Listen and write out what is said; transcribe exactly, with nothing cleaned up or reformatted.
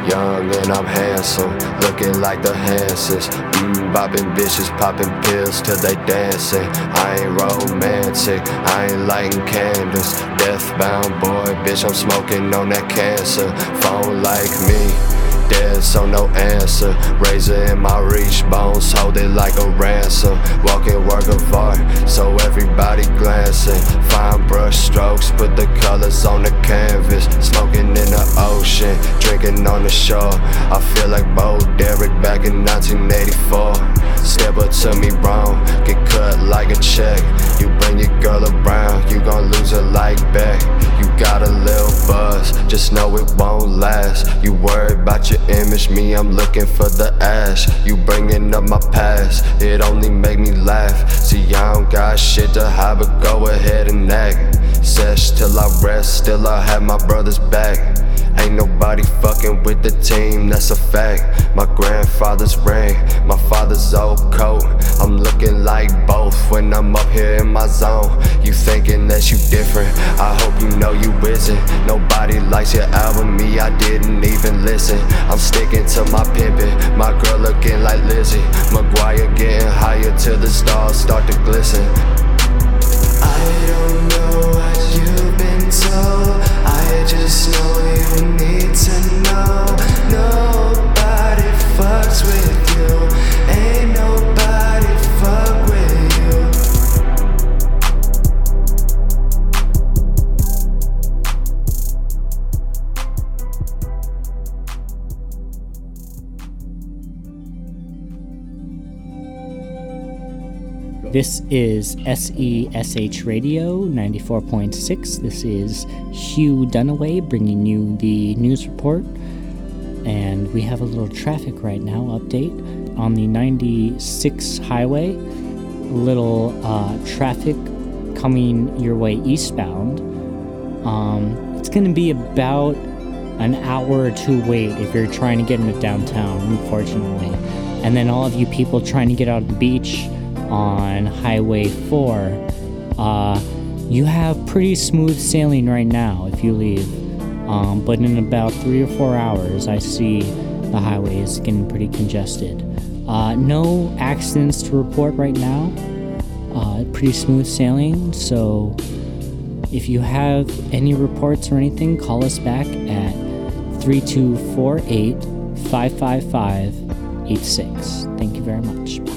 Young and I'm handsome, looking like the Hansons. Mm, bopping bitches, popping pills till they dancing. I ain't romantic, I ain't lighting candles. Deathbound boy, bitch, I'm smoking on that cancer. Phone like me, dead, so no answer. Razor in my reach, bones hold it like a ransom. Walking work of art, so everybody glancing. Fine brush strokes, put the colors on the canvas. Smoking in the ocean, drinking on the shore. I feel like Bo Derek back in nineteen eighty-four. Step up to me wrong, get cut like a check. You bring your girl around, you gon' lose her like Beck. You got a little buzz, just know it won't last. You worried about your image, me, I'm looking for the ash. You bringing up my past, it only make me laugh. See, I don't got shit to hide, but go ahead and act. Sesh till I rest, still I have my brother's back. Ain't nobody fucking with the team, that's a fact. My grandfather's ring, my father's old coat. I'm looking like both when I'm up here in my zone. You thinking that you different, I hope you know you isn't. Nobody likes your album, me, I didn't even listen. I'm sticking to my pimpin', my girl looking like Lizzie McGuire, getting higher till the stars start to glisten. I don't know what you've been told, I just know you need to know. Nobody fucks with you, ain't nobody fuck with you. This is S E S H Radio ninety-four point six. This is Hugh Dunaway bringing you the news report. And we have a little traffic right now update on the ninety-six highway. A little uh, traffic coming your way eastbound. Um, it's going to be about an hour or two wait if you're trying to get into downtown, unfortunately. And then all of you people trying to get out of the beach on Highway four, uh, you have pretty smooth sailing right now if you leave. Um, but in about three or four hours, I see the highway is getting pretty congested. Uh, no accidents to report right now. Uh, pretty smooth sailing. So if you have any reports or anything, call us back at three two four eight, five five five, eight six. Thank you very much. Bye.